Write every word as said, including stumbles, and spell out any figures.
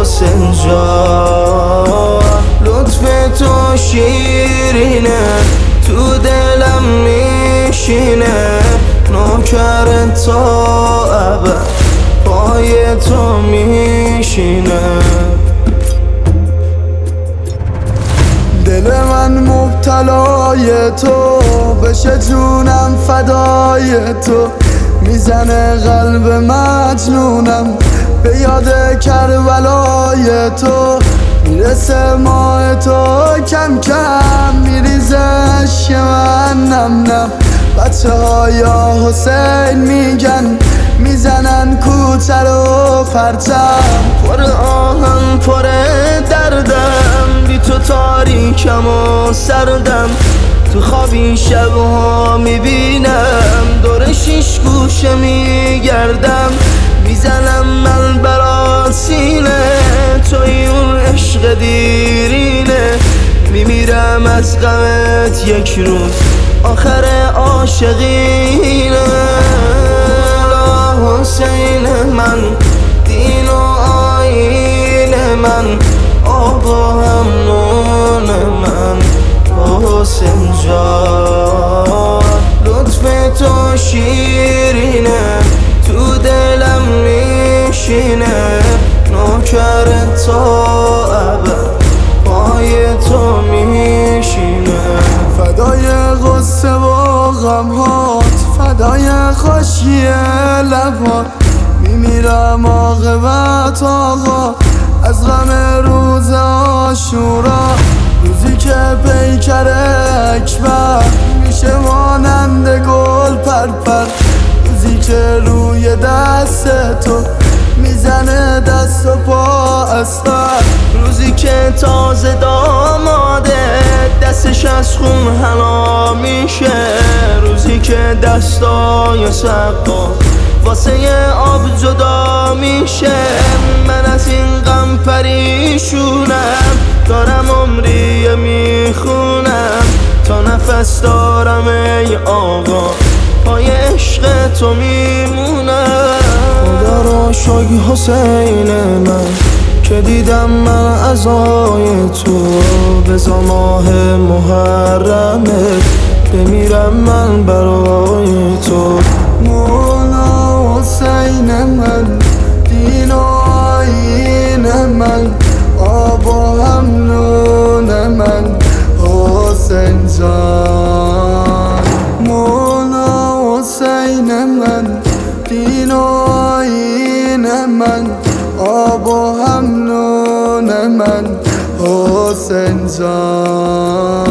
حسین جان. لطف تو شیرینه تو دلم میشینه، نوکر تا ابد پای تو میشینه. دل من مبتلای تو بشه، جونم فدای تو. میزنه قلب مجنونم به یاد کربلای تو. میرسه ماه تو کم کم، میریزه عشق من نم نم. بچه های حسین میگن میزنن کوچه رو پرچم. پر آهن پر دردم، بی تو تاریکم و سردم. تو خوابی شبها میبینم دور شیش گوشه میگردم. میزنم من برات سینه، توی اون عشق دیرینه. میمیرم از غمت یک روز آخر عاشقینه. حسین من دین و آیین من، آب و هم نون من حسین جان. لطف تو شیرینه تو دلم میشینه، نوکر تا ابد پای تو میشینه. فدای غصه و غمهات، فدای خوشی لبات. میمیرم عاقبت آقا از غم روز عاشورا. روزی که پیکر اکبر میشه مانند گل پرپر. روزی که روی دست تو میزنه دست و پا اسفر. روزی که تازه داماده دستش از خون حنا میشه. روزی که دستای سقا واسه آب جدا میشه. من از این غم پریشونم، دارم عمری میخونم تا نفس دارم ای آقا پای عشق تو میمونم. خدا را شکر حسین من که دیدم من عزای تو. بزا ماه محرمه بمیرم من برای تو. مولا حسین من دین و آیین من، آب و هم نون من حسین جان. مولا حسین من دین و آیین من، آب و هم نون من حسین جان.